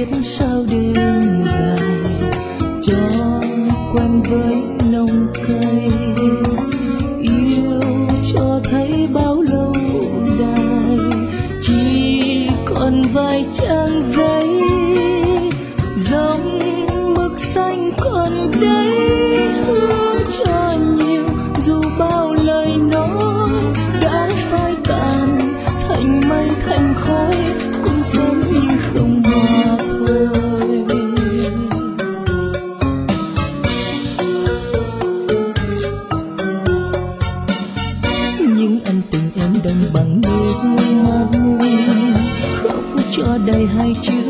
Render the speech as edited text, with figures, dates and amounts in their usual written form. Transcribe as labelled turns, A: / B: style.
A: biết sao đêm dài cho quen với nồng cay, yêu cho thấy bao lâu đài chỉ còn vài trang giấy, giống mực xanh còn đây hứa cho nhiều dù bao lời nói đã phai tàn thành mây thành khói cũng sớm như không hòa thôi. Nhưng ân tình em đông bằng nước mắt khóc cho đầy hai chữ